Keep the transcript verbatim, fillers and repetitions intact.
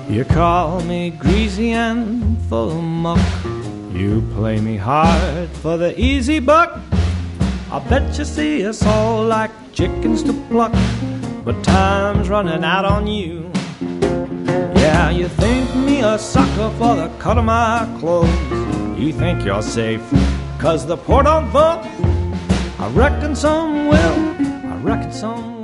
You call me greasy and full of muck. You play me hard for the easy buck. I bet you see us all like chickens to pluck, but time's running out on you. Yeah, you think me a sucker for the cut of my clothes. You think you're safe, cause the poor don't vote. I reckon some will, I reckon some